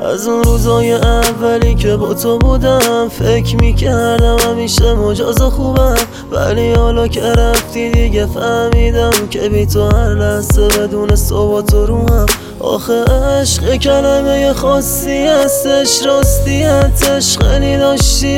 از اون روزای اولی که با تو بودم فکر میکردم همیشه مجاز خوبم، ولی حالا که رفتی دیگه فهمیدم که بی تو هر لحظه بدون صحبت رو هم. آخه عشق کلمه خاصی هستش، راستیتش خیلی داشتی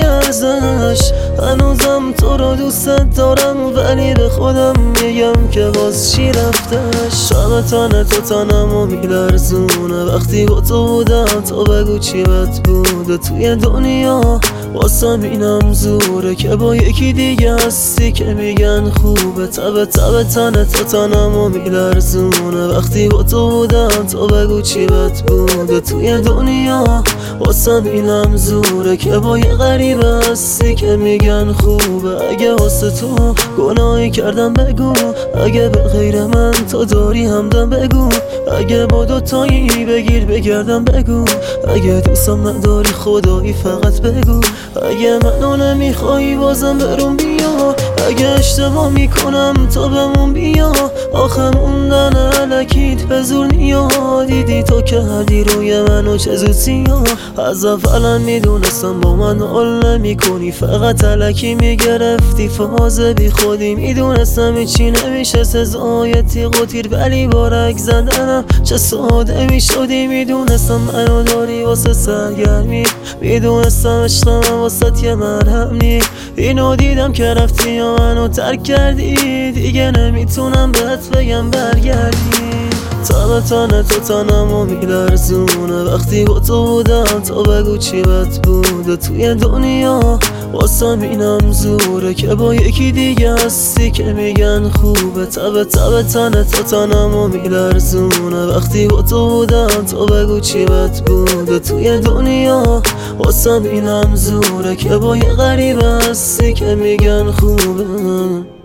ارزش. هنوزم تو رو دوست دارم ولی به خودم میگم که باز چی رفتش. شب تن تو تنمو میلرزونه وقتی با تو بودم، تو بگو چی بد بوده توی دنیا. واسم اینم زوره که با یکی دیگه هستی که میگن خوبه. تب تن تو تنمو میلرزونه وقتی با تو بودم، تو بگو چی بد بوده توی دنیا. واسم اینم زوره که با یه غریبه هستی که میگن خوبه. اگه واسه تو گناهی کردم بگو، اگه به غیر من تو داری همدم بگو، اگه با دوتایی بگیر بگردم بگو، اگه دوستم نداری خدایی فقط بگو، اگه منو نمیخوایی بازم برون بیا، اگه اشتباه میکنم تو بمون بیا. آخه موندن علکیت به زور نیاد، دیدی تو که هردی روی منو چه زودی ها. از اولا میدونستم با من حال نمی کنی، فقط علکی میگرفتی فاز بی خودی. میدونستم هیچی نمیشه سزای تیغ و تیر، ولی بارک زدنم چه ساده میشدی. میدونستم منو داری واسه سرگرمی، میدونستم عشقم واسه یه مرهم نی. اینو دیدم که رفتی یا منو ترک کردی، دیگه نمیتونم بهت بگم برگردی. تب تن تو تنمو میلرزونه وقتی با تو بودم، تو بگو چی بد بوده توی دنیا. واسم اینم زوره که با یکی دیگه هستی که میگن خوبه. تب تن تو تنمو میلرزونه وقتی با تو بودم، تو بگو چی بد بوده توی دنیا. واسم اینم زوره که با یه غریبه هستی که میگن خوبه.